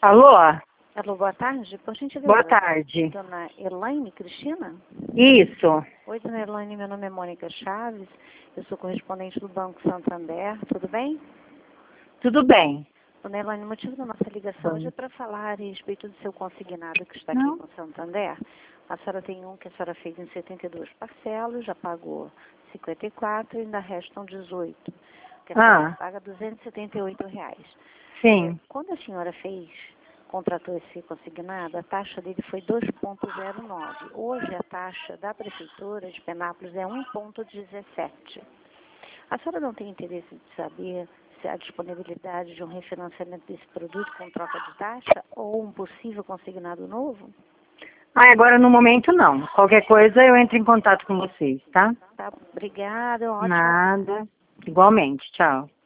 Alô? Alô, boa tarde. Por gentileza. Boa tarde. Dona Elaine Cristina? Isso. Oi, dona Elaine, meu nome é Mônica Chaves. Eu sou correspondente do Banco Santander. Tudo bem? Tudo bem. Dona Elaine, o motivo da nossa ligação hoje é para falar a respeito do seu consignado que está aqui Não. com o Santander. A senhora tem um que a senhora fez em 72 parcelas, já pagou 54 e ainda restam 18. Que a senhora paga R$ 278. Sim. Quando a senhora contratou esse consignado, a taxa dele foi 2,09. Hoje a taxa da Prefeitura de Penápolis é 1,17. A senhora não tem interesse de saber se há disponibilidade de um refinanciamento desse produto com troca de taxa ou um possível consignado novo? Agora no momento não. Qualquer coisa eu entro em contato com vocês, tá? Tá, obrigada. Ótimo. Nada. Igualmente. Tchau.